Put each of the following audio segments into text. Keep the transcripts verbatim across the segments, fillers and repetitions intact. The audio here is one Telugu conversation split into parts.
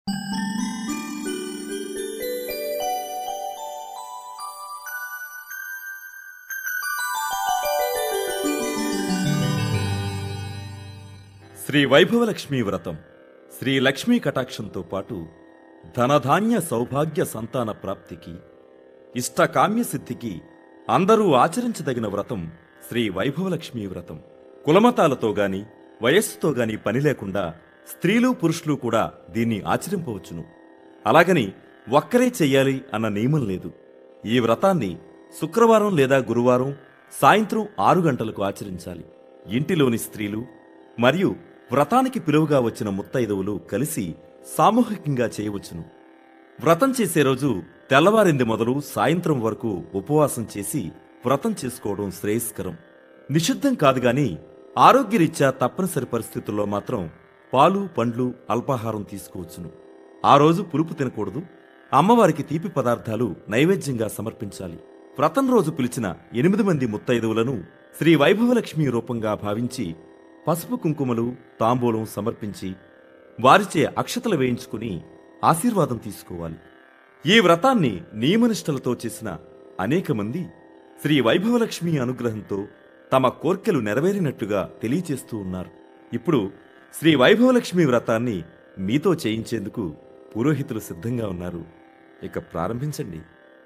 శ్రీ వైభవలక్ష్మీ వ్రతం శ్రీ లక్ష్మీ కటాక్షంతో పాటు ధనధాన్య సౌభాగ్య సంతాన ప్రాప్తికి, ఇష్టకామ్య సిద్ధికి అందరూ ఆచరించదగిన వ్రతం శ్రీ వైభవలక్ష్మీ వ్రతం. కులమతాలతో గాని వయస్సుతో గాని పని లేకుండా స్త్రీలు పురుషులు కూడా దీన్ని ఆచరింపవచ్చును. అలాగని ఒక్కరే చెయ్యాలి అన్న నియమం లేదు. ఈ వ్రతాన్ని శుక్రవారం లేదా గురువారం సాయంత్రం ఆరు గంటలకు ఆచరించాలి. ఇంటిలోని స్త్రీలు మరియు వ్రతానికి పిలువుగా వచ్చిన ముత్తైదువులు కలిసి సామూహికంగా చేయవచ్చును. వ్రతం చేసే రోజు తెల్లవారింది మొదలు సాయంత్రం వరకు ఉపవాసం చేసి వ్రతం చేసుకోవడం శ్రేయస్కరం. నిషిద్ధం కాదుగాని ఆరోగ్యరీత్యా తప్పనిసరి పరిస్థితుల్లో మాత్రం పాలు పండ్లు అల్పాహారం తీసుకోవచ్చును. ఆ రోజు పులుపు తినకూడదు. అమ్మవారికి తీపి పదార్థాలు నైవేద్యంగా సమర్పించాలి. వ్రతం రోజు పిలిచిన ఎనిమిది మంది ముత్తైదువులను శ్రీ వైభవలక్ష్మి రూపంగా భావించి పసుపు కుంకుమలు తాంబూలం సమర్పించి వారిచే అక్షతలు వేయించుకుని ఆశీర్వాదం తీసుకోవాలి. ఈ వ్రతాన్ని నియమనిష్టలతో చేసిన అనేక మంది శ్రీ వైభవలక్ష్మి అనుగ్రహంతో తమ కోర్కెలు నెరవేరినట్టుగా తెలియచేస్తూ ఉన్నారు. ఇప్పుడు శ్రీ వైభవలక్ష్మి వ్రతాన్ని మీతో చేయించేందుకు పురోహితులు సిద్ధంగా ఉన్నారు. ఇక ప్రారంభించండి.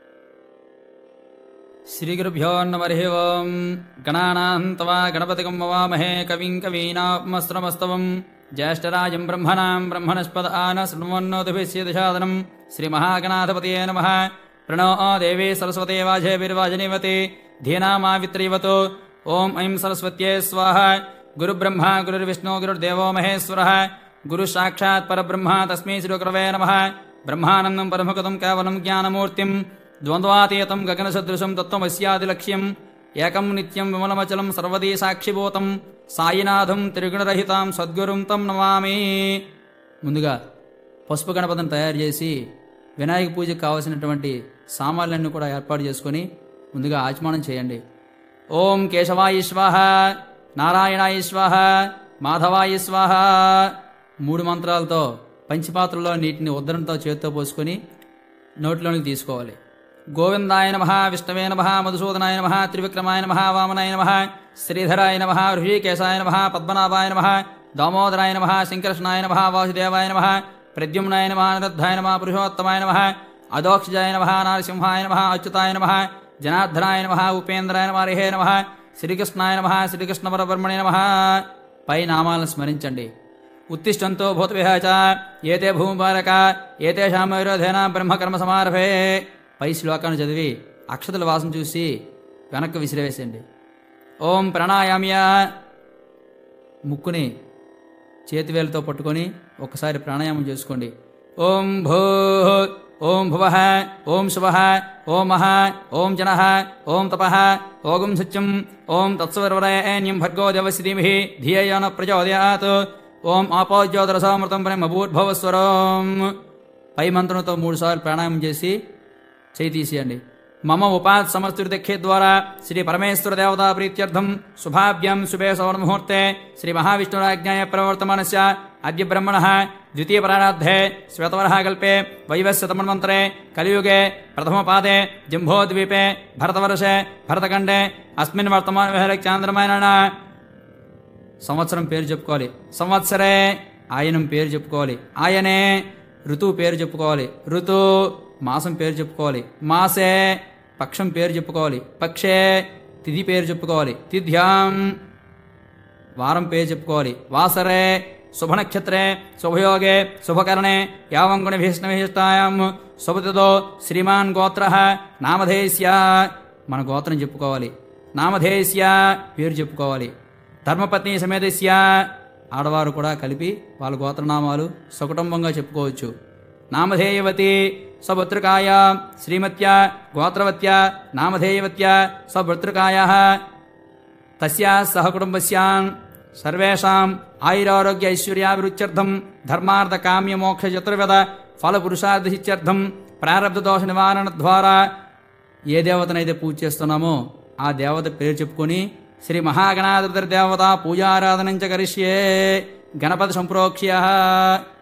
శ్రీగురుభ్యో నమః. ఓం గణానాం త్వా గణపతిగం వవామహే కవిం కవీనామస్త్రమస్తవం జ్యేష్ఠరాజం బ్రహ్మణాం బ్రహ్మణస్పద ఆన శృణ్వన్నోతిభిస్యదిశాదనం. శ్రీమహాగణాధిపతయే నమః. ప్రణో దేవీ సరస్వతే వాజేభిర్వాజనీవతే ధీనామావిత్రీవతో. ఓం ఐం సరస్వత్యే స్వాహ. గురుబ్రహ్మ గురుర్విష్ణు గురుర్దేవో మహేశ్వరః. గురు సాక్షాత్ పరబ్రహ్మ తస్మై శ్రీ గురవే నమః. బ్రహ్మానందం పరమగతం కేవలం జ్ఞానమూర్తిం ద్వంద్వాతీతం గగనసదృశం తత్వమస్యాదిలక్ష్యం ఏకం నిత్యం విమలమచలం సర్వదీ సాక్షిభూతం సాయినాథం త్రిగుణరహితాం సద్గురుం తం నమామి. ముందుగా పసుపు గణపతిని తయారు చేసి వినాయక పూజకు కావలసినటువంటి సామాన్లన్నీ కూడా ఏర్పాటు చేసుకొని ముందుగా ఆచమనం చేయండి. ఓం కేశవాయ స్వాహ, నారాయణాయ స్వాహ, మాధవాయ స్వాహ. మూడు మంత్రాలతో పంచపాత్రలో నీటిని ఉద్దరంతో చేతితో పోసుకొని నోట్లోనికి తీసుకోవాలి. గోవిందాయ నమః, విష్ణవే నమః, మధుసూదనాయ నమః, త్రివిక్రమాయ నమః, వామనాయ నమః, శ్రీధరాయ నమః, ఋషికేశాయ నమః, పద్మనాభాయ నమః, దామోదరాయ నమః, శంకరష్ణాయ నమః, వాసుదేవాయ నమః, ప్రద్యుమ్నాయ నమః, నిరుద్ధాయ నమః, పురుషోత్తమాయ నమః, అదోక్షజాయ నమః, నారసింహాయ నమః, అచ్యుతాయ నమః, జనార్దనాయ నమః, ఉపేంద్రాయ నమః, హరే నమః, శ్రీకృష్ణాయ నమః, శ్రీకృష్ణ పరబ్రహ్మణే నమః. పై నామాలను స్మరించండి. ఉత్తిష్టంతో భూతవిహాచ ఏతే భూమిపాలక ఏతేషాం విరోధేన బ్రహ్మకర్మ సమారభే. పై శ్లోకాన్ని చదివి అక్షతల వాసన చూసి వెనక్కి విసిరివేసేయండి. ఓం ప్రాణాయామ్య. ముక్కుని చేతివేలతో పట్టుకొని ఒక్కసారి ప్రాణాయామం చేసుకోండి. ఓం భూ, ఓం భువః, ఓం శువః, ఓం మహ, ఓం జనః, ఓం తపః, ఓం సత్యం, ఓం తత్సవితుర్వరేణ్యం భర్గో దేవస్య ధీమహి ధియో యో నః ప్రచోదయాత్. ఓం ఆపోజ్యోతిరసామృతం బ్రహ్మభూర్భువస్వరం. పై మంత్రంతో మూడు సార్లు ప్రాణాయామం చేసి చేయి తీసేయండి. మమ ఉపాత్ సమస్తుర్దక్షే ద్వారా శ్రీ పరమేశ్వర దేవతా ప్రీత్యర్థం శుభాభ్యాం శుభే సవర్ణముహూర్తే శ్రీ మహావిష్ణురాజ్ఞాయ ప్రవర్తమానస్య అద్య బ్రహ్మణః ద్వితీయ ప్రారాద్ధే శ్వేతవరః కల్పే వైవస్వతమన్వంతరే కలియుగే ప్రథమపాదే జంబోద్వీపే భరతవర్షే భరతఖండే అస్మిన్ వర్తమాన చాంద్రమాయణ. సంవత్సరం పేరు చెప్పుకోవాలి. సంవత్సరే. ఆయనం పేరు చెప్పుకోవాలి. ఆయనే. ఋతువు పేరు చెప్పుకోవాలి. ఋతు. మాసం పేరు చెప్పుకోవాలి. మాసే. పక్షం పేరు చెప్పుకోవాలి. పక్షే. తిథి పేరు చెప్పుకోవాలి. తిథ్యాం. వారం పేరు చెప్పుకోవాలి. వాసరే. శుభనక్షత్రే శుభయోగే శుభకరణే యావంగుణ భీష్ణవిశిష్టాయాం శుభతిథో శ్రీమాన్ గోత్ర నామధేయస్య. మన గోత్రం చెప్పుకోవాలి. నామధేయస్య పేరు చెప్పుకోవాలి. ధర్మపత్ని సమేతస్య. ఆడవారు కూడా కలిపి వాళ్ళ గోత్రనామాలు సకుటుంబంగా చెప్పుకోవచ్చు. నామధేయవతి స్వభృతృకాయ శ్రీమత్య గోత్రవత్య నామధేయవత్య స్వభృతృకాయ తస్యా సహకుటుంబస్యాం సర్వేషాం ఆయురారోగ్య ఐశ్వర్యాభివృద్ధ్యర్థం ధర్మార్థ కామ్య మోక్ష చతుర్వేద ఫలపురుషార్థిత్యర్థం ప్రారబ్ధ దోష నివారణ ద్వారా ఏ దేవతనైతే పూజ చేస్తున్నామో ఆ దేవత పేరు చెప్పుకొని శ్రీ మహాగణాధిపతి దేవత పూజారాధనంచ కరిష్యే. గణపతి సంప్రోక్ష్య.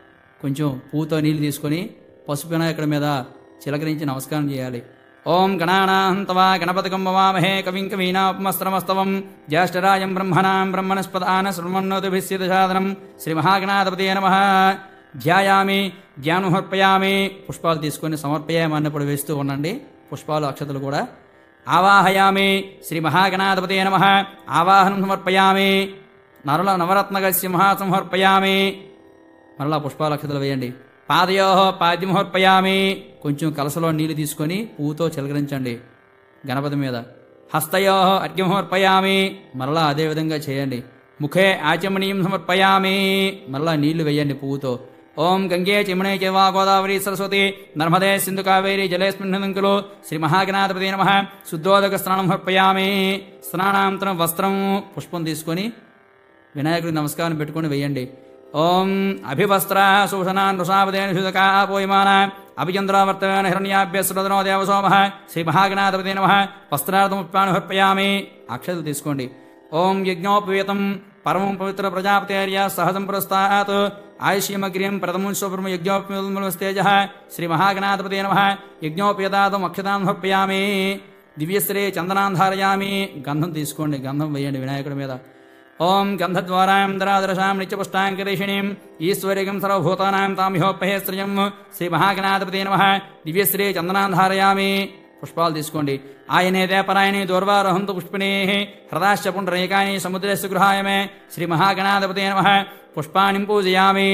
కొంచెం పూతో నీళ్లు తీసుకొని పసుపు వినాయకుడి మీద చిలకరించి నమస్కారం చేయాలి. ఓం గణానాహంతవా గణపతికం వవామహే కవిం కవీనాపమస్త్రమస్తవం జ్యేష్ఠరాజం బ్రహ్మణాం బ్రహ్మణస్పదాన శృణ్వన్నోతిభిస్సితసాదనం శ్రీ మహాగణాధిపతయే నమః. ధ్యాయామి, ధ్యానం సమర్పయామి. పుష్పాలు తీసుకొని సమర్పయామి అన్నప్పుడు వేస్తూ ఉండండి. పుష్పాలు అక్షతలు కూడా. ఆవాహయామి, శ్రీ మహాగణాధిపతయే నమః. ఆవాహనం సమర్పయామి. నరుల నవరత్నగ సింహాసం సమర్పయామి. మరలా పుష్పాలు అక్షతలు వేయండి. పాదయో పాద్యం సమర్పయామి. కొంచెం కలసలో నీళ్లు తీసుకొని పువ్వుతో చిలకరించండి గణపతి మీద. హస్తయో అర్ఘ్యం సమర్పయామి. మరలా అదేవిధంగా చేయండి. ముఖే ఆచమనీయం సమర్పయామి. మరలా నీళ్లు వేయండి పువ్వుతో. ఓం గంగే చిమణే చైవా గోదావరి సరస్వతి నర్మదే సింధు కావేరి జలేస్మిన్నంకులు శ్రీ మహాగణాధిపతి నమః. శుద్ధోదక స్నానం సమర్పయామి. స్నానాంతరం వస్త్రం పుష్పం తీసుకొని వినాయకుడికి నమస్కారం పెట్టుకొని వేయండి. ఓం అభివస్త్ర సూషణాన్ రుషావదేన శుధకా పోయమాన అభిచంద్రావర్తన హిరణ్యాభ్యస్రదనో దేవసోమ శ్రీ మహాగణాధిపతి నమః. వస్త్రార్థముప్యాన్ని సమర్పయామి. అక్షతలు తీసుకోండి. ఓం యజ్ఞోపవేతం పరమం పవిత్ర ప్రజాపతేర్య సహజం పురస్తాత్ ఆయుష్యమగ్ర్యం ప్రథమం శుభ్రమ యజ్ఞోపేతేజ శ్రీ మహాగణాధిపతే నమః. యజ్ఞోపేతాదం అక్షతాం సమర్పయామి. దివ్యశ్రీ చందనాన్ ధారయామి. గంధం తీసుకోండి, గంధం వేయండి వినాయకుడి మీద. ఓం గంధద్వారాం దరాదరశాం నిత్యపుష్టాంకరేషిణీం ఈశ్వరికం సర్వభూతానాం తామిహోపహే శ్రియం శ్రీ మహాగణాధిపతే నమః. దివ్యశ్రీ చందనాన్ ధారయామి. పుష్పాలు తీసుకోండి. ఆయనే దేపరాయణి దూర్వారహంతు పుష్పిణీ హ్రదాశ్చ పుండరీకాని సముద్రస్య గృహాయ మే శ్రీ మహాగణాధిపతే నమః. పుష్పాణి పూజయామి.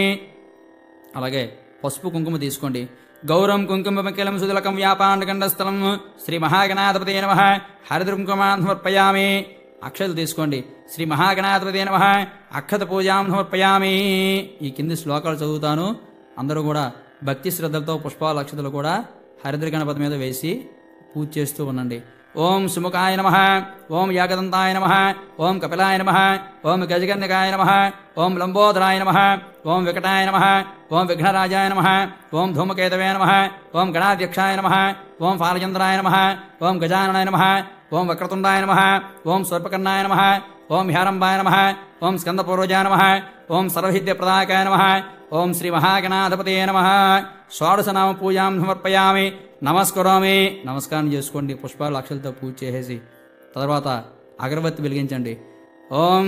అలాగే పసుపు కుంకుమ తీసుకోండి. గౌరం కుంకుమకిలం సుదలకం వ్యాపాండకండస్థలం శ్రీ మహాగణాధిపతే నమః. హరిద్రకుంకుమాన్ సమర్పయామి. అక్షతలు తీసుకోండి. శ్రీ మహాగణాధిపతే నమః. అక్షత పూజాం సమర్పయామి. ఈ కింది శ్లోకాలు చదువుతాను. అందరూ కూడా భక్తి శ్రద్ధలతో పుష్పాలు అక్షతలు కూడా హరిద్ర గణపతి మీద వేసి పూజ చేస్తూ ఉండండి. ఓం సుముఖాయ నమః. ఓం యాగదంతాయ నమః. ఓం కపిలాయ నమః. ఓం గజగన్నికాయ నమః. ఓం లంబోదరాయ నమః. ఓం వికటాయ నమః. ఓం విఘ్నరాజాయ నమః. ఓం ధూమకేతవే నమః. ఓం గణాధ్యక్షాయ నమః. ఓం ఫాలచంద్రాయ నమః. ఓం గజాననాయ నమః. ఓం వక్రతుండాయ నమః. ఓం స్వర్పకర్ణాయ నమః. ఓం హ్యారంబాయ నమః. ఓం స్కందపూర్వజాయ నమః. ఓం సర్వసిద్ధిప్రదాయకాయ నమః. ఓం శ్రీ మహాగణాధిపతయే నమః. షోడశనామ పూజాం సమర్పయామి. నమస్కరోమి. నమస్కారం చేసుకోండి పుష్పాలు అక్షలతో పూజ చేసేసి. తర్వాత అగరబత్తి వెలిగించండి. ఓం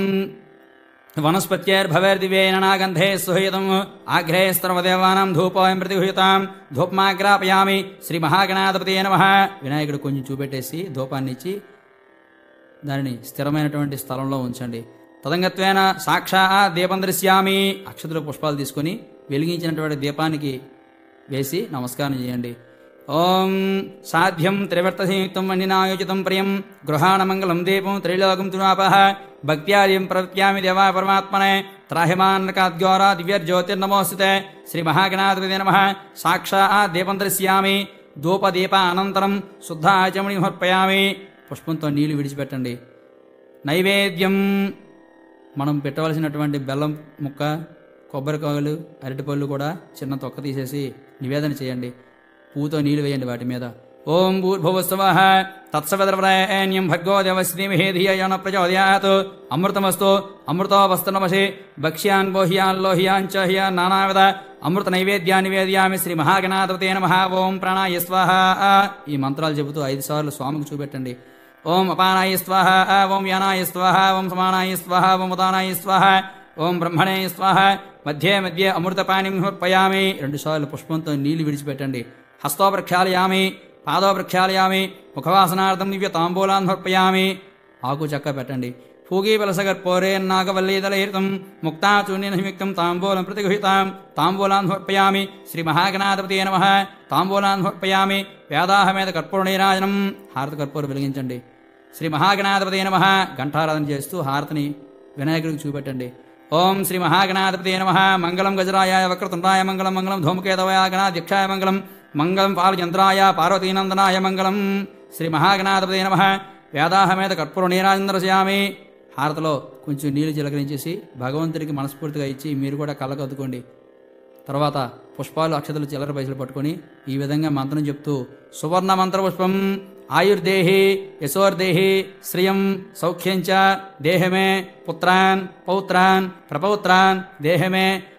వనస్పత్యైర్భవేర్దివ్యేన నాగంధే సుహృతం ఆగ్రే సర్వదేవానాం ధూపోయం ప్రతిహుయతాం ధూపమాగ్రాపయామి. శ్రీ మహాగణాధిపతయే నమః. వినాయకుడు కొంచెం చూపెట్టేసి ధూపాన్ని ఇచ్చి దానిని స్థిరమైనటువంటి స్థలంలో ఉంచండి. తదంగత్వేన సాక్షా దీపం దృశ్యామి. అక్షతులు పుష్పాలు తీసుకొని వెలిగించినటువంటి దీపానికి వేసి నమస్కారం చేయండి. ఓం సాధ్యం త్రివర్తసంయుక్తం వండినాయోచితం ప్రియం గృహాణ మంగళం దీపం త్రైలోకం తునాపః భక్త్యాదిం ప్రవృత్యామి దేవా పరమాత్మనే త్రాహిమాన్నకాద్యోరా దివ్యజ్యోతిర్నమోస్తుతే శ్రీ మహాగణాధిపతే నమః. సాక్షా దీపం దృశ్యామి. ధూపదీప అనంతరం శుద్ధ ఆచమని సమర్పయామి. పుష్పంతో నీళ్లు విడిచిపెట్టండి. నైవేద్యం మనం పెట్టవలసినటువంటి బెల్లం ముక్క, కొబ్బరికాయలు, అరటిపళ్ళు కూడా చిన్న తొక్క తీసేసి నివేదన చేయండి. పూతో నీళ్లు వేయండి వాటి మీద. ఓం భూర్భువస్సవః తత్సవితుర్వరేణ్యం భర్గో దేవస్య ధీమహి ధియో యో నః ప్రచోదయాత్. అమృతమస్తు అమృతోపస్తనమసి భక్ష్యాన్ బోహ్యాన్ లోహ్యాన్ చ హ్యాన్ నానావిధ అమృత నైవేద్యాన్ని నివేదయామి. శ్రీ మహాగణాధిపతే నమః. ఓం ప్రాణాయ స్వాహ. ఈ మంత్రాలు చెబుతూ ఐదు సార్లు స్వామికి చూపెట్టండి. ఓం అపానాయ స్వాహ. ఓం యానాయ స్వాహ. ఓం సమానాయ స్వాహ. ఓం ఉదానాయ స్వాహ. ఓం బ్రహ్మణే స్వాహ. మధ్యే మధ్యే అమృతపాణిం సమర్పయామి. రెండు సార్లు పుష్పంతో నీళ్లు విడిచిపెట్టండి. హస్తో ప్రక్షాళయామి. పాదో ప్రక్షాళయామి. ముఖవాసనార్థం దివ్య తాంబూలాన్ సమర్పయామి. ఆకు చెక్క పెట్టండి. పూగీ బలసగర్పోరే నాగవల్లీదలహీతం ముక్తాచూర్ణేన సంయుక్తం తాంబూలం ప్రతిగృహీతాం తాంబూలాన్ సమర్పయామి. శ్రీ మహాగణాధిపతయే నమః. తాంబూలాన్ సమర్పయామి. వేదాహమేద కర్పూర నీరాజనం. హారతి కర్పూరం వెలిగించండి. శ్రీ మహాగణాధిపతయే నమః. ఘంటారాధన చేస్తూ హారతిని వినాయకుడికి చూపెట్టండి. ఓం శ్రీ మహాగణాధిపతయే నమః. మంగళం గజరాయ వక్రతుండాయ మంగళం మంగళం ధూమకేతవయ గణాధ్యక్షాయ మంగళం మంగళం పాలచంద్రాయ పార్వతీనందనాయ మంగళం. శ్రీ మహాగణాధిపతయే నమః. వేదాహమేద కర్పూర నీరాజనరసయామి. హారతిలో కొంచెం నీళ్లు చిలకరించేసి భగవంతుడికి మనస్ఫూర్తిగా ఇచ్చి మీరు కూడా కళ్ళకద్దుకోండి. తర్వాత పుష్పాలు అక్షతలు చిల్లర పైసలు పట్టుకొని ఈ విధంగా మంత్రం చెప్తూ సువర్ణ మంత్ర పుష్పం ఆయుర్దేహి యశోర్దేహి శ్రియం సౌఖ్యంచ దేహమే పుత్రాన్ పౌత్రాన్ ప్రపౌత్రాన్ దేహమే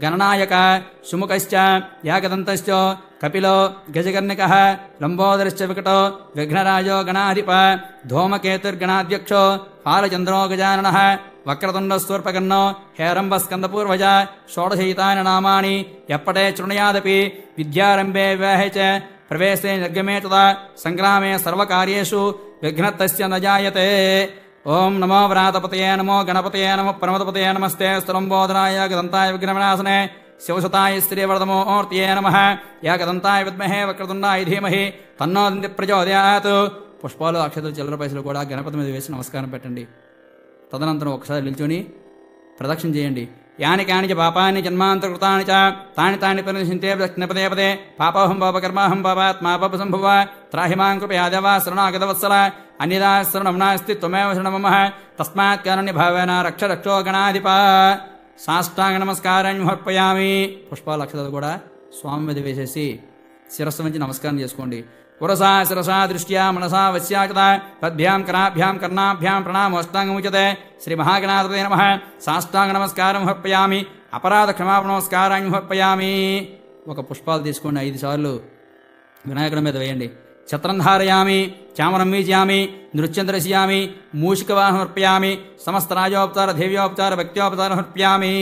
గణనాయక సుముఖశ్చ యాగదంతశ్చ కపిలో గజకర్ణికః లంబోదరశ్చ వికటో విఘ్నరాజో గణాధిప ధూమకేతుర్గణాధ్యక్షో పాలచంద్రో గజాననః వక్రతుండస్వర్పకర్ణో హేరంబస్కందపూర్వజ షోడశైతాని నామాని ఎప్పటే శృణుయాదపి విద్యారంభే వివాహే చ ప్రవేశే నిర్గమే తదా సంగ్రామే సర్వకార్యేషు విఘ్నతస్య న జాయతే. ఓం నమో వ్రాతపతయే నమో గణపతయే నమో ప్రమదపతయే నమస్తే స్థలంబోధనాయ గదంతాయ విఘ్నవినాశనే శివసుతాయ శ్రీవర్ధమూర్తయే నమః యాగదంతాయ విద్మహే వక్రతుండాయ ధీమహి తన్నో దంతి ప్రచోదయాత్. పుష్పాలు అక్షతలు చిల్లర పైసలు కూడా గణపతి మీద వేసి నమస్కారం పెట్టండి. తదనంతరం ఒకసారి నిల్చొని ప్రదక్షిణ చేయండి. యాని కాని చ పాపాన్ని జన్మాంతర్కృతాని చ తాని తాని పరిశింతే పదే పదే పాపోహం పాప కర్మాహం పాపాత్మా పాప సంభవ త్రాహిమాం కృపయాదేవ శరణాగతవత్సల అన్యదా శరణం నాస్తి త్వమేవ శరణమమ తస్మాత్ కారణ్య భావేన రక్ష రక్షో గణాధిప. సాష్టాంగ నమస్కారాన్ని సమర్పయామి. పుష్పాల అక్షతలు కూడా స్వామి మీద వేసేసి శిరస్సు నుంచి నమస్కారం చేసుకోండి. పురసా శిరసా దృష్ట్యా మనసా వశ్యాచత తద్భ్యాం కరాభ్యాం కర్ణాభ్యాం ప్రణామోష్టాంగముచ్యతే. శ్రీ మహాగణాధిపతే నమః. సాష్టాంగ నమస్కారం సమర్పయామి. అపరాధ క్షమాపణ నమస్కారాన్ని సమర్పయామి. ఒక పుష్పాలు తీసుకోండి, ఐదు సార్లు వినాయకుడి మీద వేయండి. ఛత్రం ధారయామి, చామరం వీజయామి, నృత్యం దర్శయామి, మూషికవాహనం సమర్పయామి. సమస్త రాజోపచార దేవ్యోపచార భక్త్యోపచారం సమర్పయామి.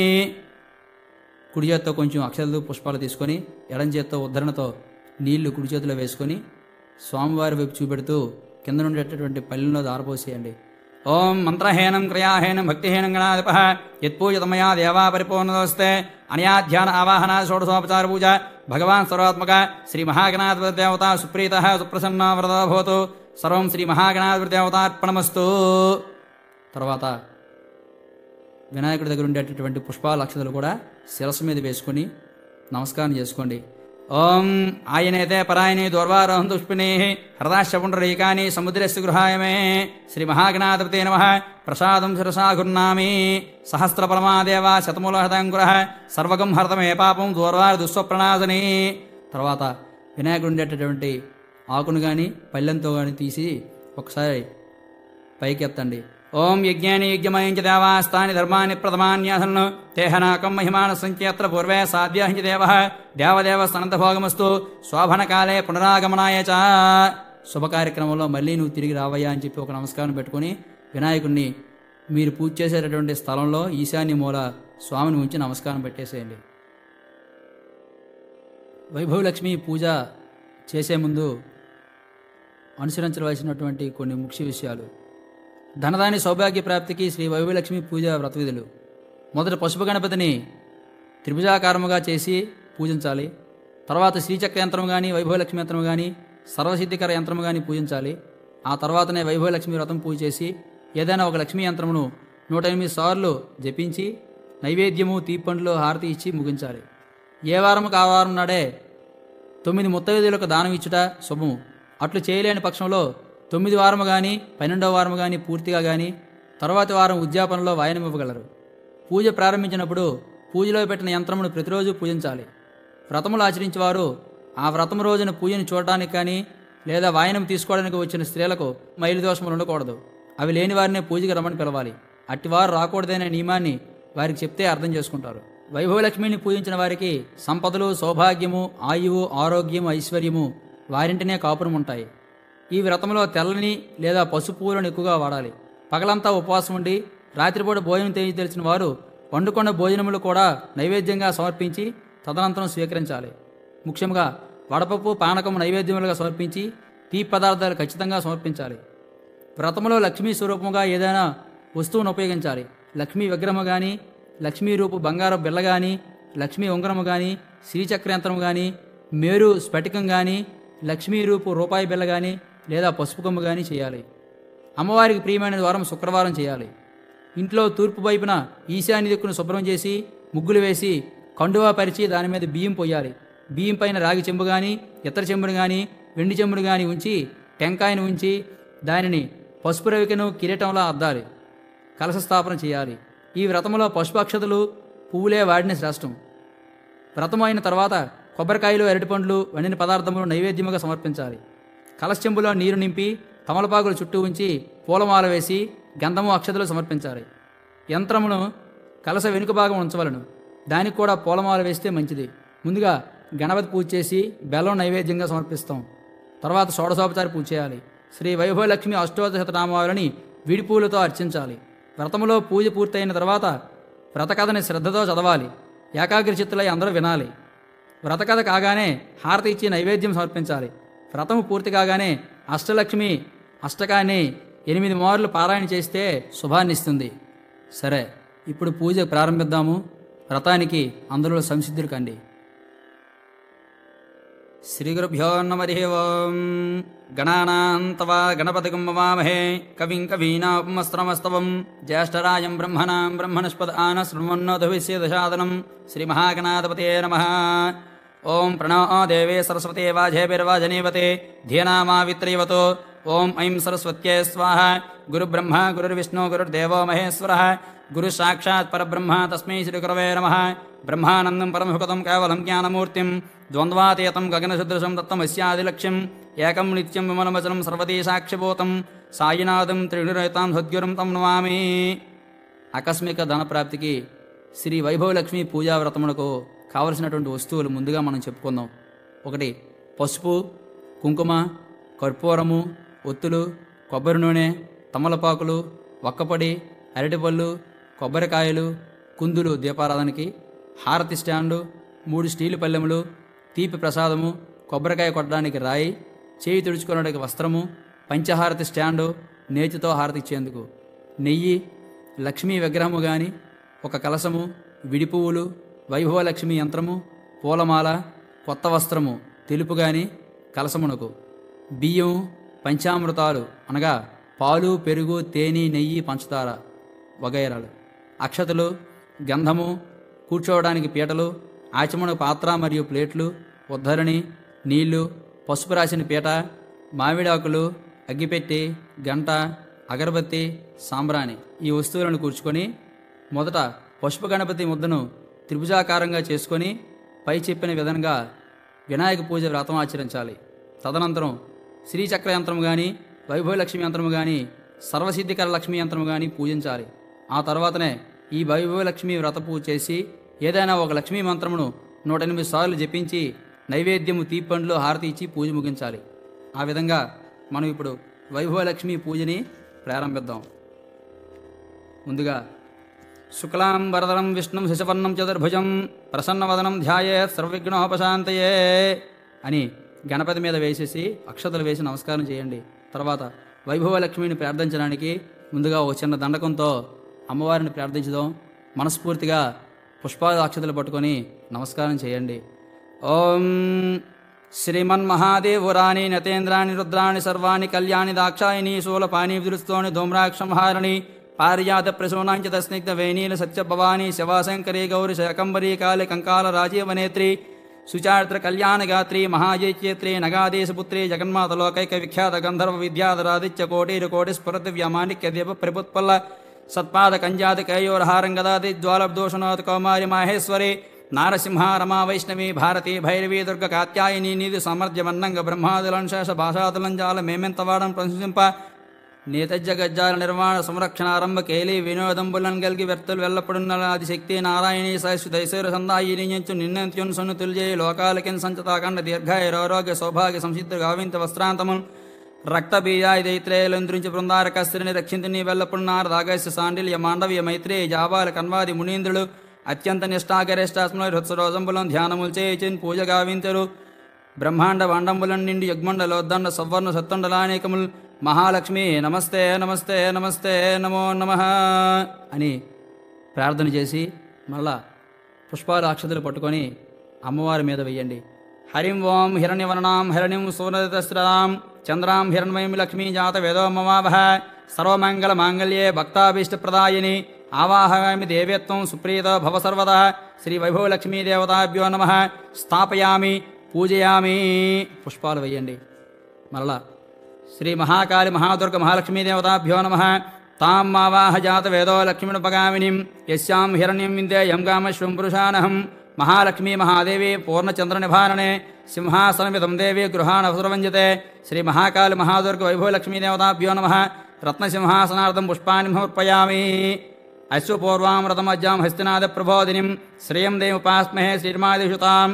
కుడి చేత్తో కొంచెం అక్షతలు పుష్పాలు తీసుకొని ఎడం చేత్తో ఉద్ధరణతో నీళ్లు కుడి చేతిలో వేసుకొని స్వామివారి వైపు చూపెడుతూ కింద ఉండేటటువంటి పల్లెల్లో దారపోసేయండి. ఓం మంత్రహీనం క్రియాహీనం భక్తిహీనం గణాధిప యత్పూజితమయా దేవా పరిపూర్ణదోస్తే అనయా ధ్యాన ఆవాహన షోడశోపచార పూజ భగవాన్ సర్వాత్మక శ్రీ మహాగణాధిపతి దేవత సుప్రీత సుప్రసన్న వరదో భవతు. సర్వం శ్రీ మహాగణాధిపతి దేవతార్పణమస్తు. తర్వాత వినాయకుడి దగ్గర ఉండేటటువంటి పుష్పాల అక్షతలు కూడా శిరస్సు మీద వేసుకొని నమస్కారం చేసుకోండి. ఓం ఆయనేతే పరాయణి దూర్వారోహం దుష్పిణీ హృదాశపుండరీకాని సముద్రస్సు గృహాయమే. శ్రీ మహాగణాధిపతే నమః. ప్రసాదం శిరసా గుర్నామి. సహస్రపరమాదేవ శతమూలహతంకుర సర్వగం హరతమే పాపం దూర్వార దుస్వప్రణాశని. తర్వాత వినాయకుడు ఉండేటటువంటి ఆకును కానీ పల్లెంతో కానీ తీసి ఒకసారి పైకి ఎత్తండి. ఓం యజ్ఞాని యజ్ఞమయం చ దేవాస్తాని ధర్మాన్ని ప్రథమాన్యాసన్ తేహనాకం మహిమాన సంఖ్యేత్ర పూర్వే సాధ్యాహి చ దేవ దేవదేవ సనంతభోగమస్తు శోభనకాలే పునరాగమనాయ చ. శుభ కార్యక్రమంలో మళ్ళీ నువ్వు తిరిగి రావయ్యా అని చెప్పి ఒక నమస్కారం పెట్టుకుని వినాయకుడిని మీరు పూజ చేసేటటువంటి స్థలంలో ఈశాన్య మూల స్వామిని ఉంచి నమస్కారం పెట్టేసేయండి. వైభవలక్ష్మి పూజ చేసే ముందు అనుసరించవలసినటువంటి కొన్ని ముఖ్య విషయాలు. ధనదాని సౌభాగ్య ప్రాప్తికి శ్రీ వైభవలక్ష్మి పూజ వ్రతవిధులు. మొదట పసుపు గణపతిని త్రిభుజాకారముగా చేసి పూజించాలి. తర్వాత శ్రీచక్ర యంత్రం కానీ వైభవలక్ష్మి యంత్రం కానీ సర్వసిద్ధికర యంత్రం కానీ పూజించాలి. ఆ తర్వాతనే వైభవలక్ష్మి వ్రతం పూజ చేసి ఏదైనా ఒక లక్ష్మీ యంత్రమును నూట ఎనిమిది సార్లు జపించి నైవేద్యము తీపండ్లు హారతి ఇచ్చి ముగించాలి. ఏ వారము ఆ వారం నాడే తొమ్మిది ముత్తైదులకు దానం ఇచ్చుట శుభము. అట్లు చేయలేని పక్షంలో తొమ్మిది వారము కానీ పన్నెండవ వారము కానీ పూర్తిగా కానీ తర్వాతి వారం ఉద్యాపనలో వాయనం ఇవ్వగలరు. పూజ ప్రారంభించినప్పుడు పూజలో పెట్టిన యంత్రమును ప్రతిరోజు పూజించాలి. వ్రతములు ఆచరించేవారు ఆ వ్రతము రోజున పూజను చూడటానికి కానీ లేదా వాయనం తీసుకోవడానికి వచ్చిన స్త్రీలకు మైలు దోషములు ఉండకూడదు. అవి లేని వారినే పూజకి రమ్మని పిలవాలి. అట్టివారు రాకూడదనే నియమాన్ని వారికి చెప్తే అర్థం చేసుకుంటారు. వైభవలక్ష్మిని పూజించిన వారికి సంపదలు, సౌభాగ్యము, ఆయువు, ఆరోగ్యము, ఐశ్వర్యము వారింటినే కాపురం ఉంటాయి. ఈ వ్రతంలో తెల్లని లేదా పసుపు పూలను ఎక్కువగా వాడాలి. పగలంతా ఉపవాసం ఉండి రాత్రిపూట భోజనం తెచ్చి తెలిసిన వారు వండుకొన్న భోజనములు కూడా నైవేద్యంగా సమర్పించి తదనంతరం స్వీకరించాలి. ముఖ్యంగా వడపప్పు, పానకం నైవేద్యములుగా సమర్పించి తీపి పదార్థాలు ఖచ్చితంగా సమర్పించాలి. వ్రతంలో లక్ష్మీ స్వరూపముగా ఏదైనా వస్తువును ఉపయోగించాలి. లక్ష్మీ విగ్రహము కానీ, లక్ష్మీ రూపు బంగారు బిళ్ళ కానీ, లక్ష్మీ ఉంగరము కానీ, శ్రీచక్ర యంత్రము కానీ, మేరు స్ఫటికం కానీ, లక్ష్మీ రూపు రూపాయి బిళ్ళ కానీ లేదా పసుపు కొమ్ము కానీ చేయాలి. అమ్మవారికి ప్రియమైన వారం శుక్రవారం చేయాలి. ఇంట్లో తూర్పు వైపున ఈశాన్య దిక్కును శుభ్రం చేసి ముగ్గులు వేసి కండువా పరిచి దాని మీద బియ్యం పోయాలి. బియ్యం పైన రాగి చెంబు కానీ, ఇతర చెంబును కానీ, వెండి చెంబును కానీ ఉంచి టెంకాయను ఉంచి దానిని పసుపు రవికను కిరీటంలా అద్దాలి. కలశ స్థాపన చేయాలి. ఈ వ్రతంలో పశుపక్షతలు పువ్వులే వాడిన శ్రేష్టం. వ్రతం అయిన తర్వాత కొబ్బరికాయలు, అరటిపండ్లు, వండిన పదార్థములు నైవేద్యముగా సమర్పించాలి. కలశచెంబులో నీరు నింపి తమలపాకులు చుట్టూ ఉంచి పూలమాల వేసి గంధము, అక్షతలు సమర్పించాలి. యంత్రమును కలశ వెనుక భాగం ఉంచవలను. దానికి కూడా పూలమాల వేస్తే మంచిది. ముందుగా గణపతి పూజ చేసి బెల్లం నైవేద్యంగా సమర్పిస్తాం. తర్వాత షోడశోపచారి పూజ చేయాలి. శ్రీ వైభవలక్ష్మి అష్టోత్తరశతనామావళిని విడిపూలతో అర్చించాలి. వ్రతములో పూజ పూర్తయిన తర్వాత వ్రతకథని శ్రద్ధతో చదవాలి. ఏకాగ్ర చిత్తులై అందరూ వినాలి. వ్రతకథ కాగానే హారతి ఇచ్చి నైవేద్యం సమర్పించాలి. వ్రతము పూర్తి కాగానే అష్టలక్ష్మి అష్టకాన్ని ఎనిమిది మార్లు పారాయణ చేస్తే శుభాన్నిస్తుంది. సరే, ఇప్పుడు పూజ ప్రారంభిద్దాము. వ్రతానికి అందరూ సంసిద్ధులు కండి. శ్రీ గురుభ్యో నమః. ఓం గణానాంతవా గణపతిగం మవామహే కవిం కవీనాపుమస్త్రమస్తవం జ్యేష్ఠరాజం బ్రహ్మణాం బ్రహ్మణస్పద ఆన శృణ్వన్నోధవిష్యదశాదనం శ్రీ మహాగణాధిపతయే నమః. ఓం ప్రణో దేవే సరస్వతే వాజేభిర్వాజనీవతే ధ్యేనామావిత్రైవతో. ఓం ఐం సరస్వత్యై స్వాహ. గురుబ్రహ్మ గురుర్విష్ణు గురుర్దేవో మహేశ్వరః. గురు సాక్షాత్ పరబ్రహ్మ తస్మై శ్రీ గురవే నమః. బ్రహ్మానందం పరమహుకతం కేవలం జ్ఞానమూర్తిం ద్వంద్వాతీతం గగనసదృశం దత్తమస్యాదిలక్ష్యం ఏకం నిత్యం విమలవచనం సర్వదే సాక్షిభూతం సాయినాథం త్రిగుణరహితాం సద్గురుం తం నమామి. ఆకస్మిక ధనప్రాప్తికి శ్రీ వైభవలక్ష్మి పూజా వ్రతమునకు కావలసినటువంటి వస్తువులు ముందుగా మనం చెప్పుకుందాం. ఒకటి పసుపు, కుంకుమ, కర్పూరము, ఒత్తులు, కొబ్బరి నూనె, తమలపాకులు, వక్కపొడి, అరటిపళ్ళు, కొబ్బరికాయలు, కుందులు దీపారాధనకి, హారతి స్టాండు, మూడు స్టీలు పల్లెములు, తీపి ప్రసాదము, కొబ్బరికాయ కొట్టడానికి రాయి, చేయి తుడుచుకోవడానికి వస్త్రము, పంచహారతి స్టాండు, నేతితో హారతి ఇచ్చేందుకు, నెయ్యి, లక్ష్మీ విగ్రహము గాని, ఒక కలసము, విడి పువ్వులు, వైభవలక్ష్మి యంత్రము, పూలమాల, కొత్త వస్త్రము తెలుపు గాని కలసమునకు, బియ్యం, పంచామృతాలు అనగా పాలు, పెరుగు, తేనె, నెయ్యి, పంచదార వగైరాలు, అక్షతలు, గంధము, కూర్చోవడానికి పీటలు, ఆచమన పాత్ర మరియు ప్లేట్లు, ఉద్ధరణి, నీళ్లు, పసుపు రాసిన పీట, మామిడాకులు, అగ్గిపెట్టి, గంట, అగరబత్తి, సాంబ్రాణి ఈ వస్తువులను కూర్చుకొని మొదట పసుపు గణపతి ముద్దను త్రిభుజాకారంగా చేసుకొని పై చెప్పిన విధంగా వినాయక పూజ వ్రతం ఆచరించాలి. తదనంతరం శ్రీచక్ర యంత్రము కానీ, వైభవలక్ష్మి యంత్రము కానీ, సర్వసిద్ధికర లక్ష్మీ యంత్రము కానీ పూజించాలి. ఆ తర్వాతనే ఈ వైభవలక్ష్మి వ్రత పూజ చేసి ఏదైనా ఒక లక్ష్మీ మంత్రమును నూట ఎనిమిది సార్లు జపించి నైవేద్యము తీపండ్లు హారతి ఇచ్చి పూజ ముగించాలి. ఆ విధంగా మనం ఇప్పుడు వైభవలక్ష్మి పూజని ప్రారంభిద్దాం. ముందుగా శుక్లాం వరదరం విష్ణుం శశవర్ణం చతుర్భుజం ప్రసన్నవదనం ధ్యాయేత్ సర్వవిఘ్నోపశాంతయే అని గణపతి మీద వేసేసి అక్షతలు వేసి నమస్కారం చేయండి. తర్వాత వైభవలక్ష్మిని ప్రార్థించడానికి ముందుగా ఒక చిన్న దండకంతో అమ్మవారిని ప్రార్థించుదాం. మనస్ఫూర్తిగా పుష్పాలు అక్షతలు పట్టుకొని నమస్కారం చేయండి. ఓం శ్రీమన్మహాదేవురాణి నతేంద్రాణి రుద్రాణి సర్వాణి కళ్యాణి దాక్షాయిని శూలపాణి విదృస్తోని ధూమ్రాక్షంహారణి పారిజాత ప్రసూనాంచిత స్నిగ్ధ వేణీల సత్యభవాని శివాశంకరీ గౌరి శకంబరీ కాళి కంకాల రాజీవనేత్రి సుచారిత్ర కళ్యాణగాత్రి మహాజైత్యేత్రి నగాదేశపుత్రి జగన్మాత లోకైక విఖ్యాత గంధర్వ విద్యాధరాదిత్య కోటీరు కోటి స్ఫురతి వ్యామానిక్య దీప ప్రపుత్పల్ల సత్పాద కంజాతి కయోరహారంగదాది జ్వాలబ్దోషనాథ్ కౌమారి మాహేశ్వరి నారసింహ రమా వైష్ణవి భారతి భైరవి దుర్గ కాత్యాయని నీది సమర్థ్యమన్నంగ బ్రహ్మాదులంశేష భాషాతులంజాల మేమెంతవాడం ప్రశంసింప నేతజ్జ గజ్జాల నిర్మాణ సంరక్షణారంభ కేలి వినోదంబులన్ గల్గి వ్యర్థులు వెల్లపడున్న ఆదిశక్తి నారాయణి సైశ్వదైశ్వర సందాయి నించు నిన్నెంత్యున్ సొన్ను తుల్జేయి లోకాలకిన్ సంచతాకండ దీర్ఘాయ రోరోగ్య సౌభాగ్య సంసిద్ధ గావింత వస్త్రాంతమున్ రక్తబీజాయి దైత్రేయులంద్రించి బృందారక స్త్రిని రక్షింతిని వెల్లపడున్నారు దాగస్య సాండిల్య మాండవ్య మైత్రేయ జాబాల కన్వాది మునీంద్రులు అత్యంత నిష్ఠాగరిష్టాస్మలో హృత్సరోజంబులం ధ్యానములు చేయిచిన్ పూజ గావించరు బ్రహ్మాండ వాండంబులం నిండి యగ్మండలోద్దండ సవర్ణ సత్తండలానేకముల్ మహాలక్ష్మి నమస్తే నమస్తే నమస్తే నమో నమః అని ప్రార్థన చేసి మళ్ళా పుష్పాలు అక్షతలు పట్టుకొని అమ్మవారి మీద వెయ్యండి. హరిం ఓం హిరణ్యవర్ణాం హిరణ్యం సూర్యదస్రాం చంద్రాం హిరణ్మయం లక్ష్మీ జాత వేదోమవావహ సర్వమంగళ మాంగళ్యే భక్తాభీష్టప్రదాయిని ఆవాహయామి దేవేత్వం సుప్రీత భవ సర్వదా శ్రీ వైభవలక్ష్మీ దేవతాభ్యో నమః స్థాపయామి పూజయామి. పుష్పాలు వెయ్యండి. మరలా శ్రీ మహాకాళి మహాదుర్గ మహాలక్ష్మీ దేవతాభ్యో నమః తాం మావాహ జాత వేదో లక్ష్మీనుపగామినిం యస్యాం హిరణ్యం విందేయం గామశ్వం పురుషానహం మహాలక్ష్మీ మహాదేవి పూర్ణచంద్ర నిభారణే సింహాసనమిదం దేవి గృహాణవసరవంజతే శ్రీ మహాకాళి మహాదుర్గ వైభవలక్ష్మీ దేవతాభ్యో నమః రత్నసింహాసనార్థం పుష్పాన్ని సమర్పయామి. అశ్వపూర్వామృతమజ్జాం హస్తినాథ ప్రబోధినిం శ్రేయం దేముపాస్మహే శ్రీర్మాదిషుతాం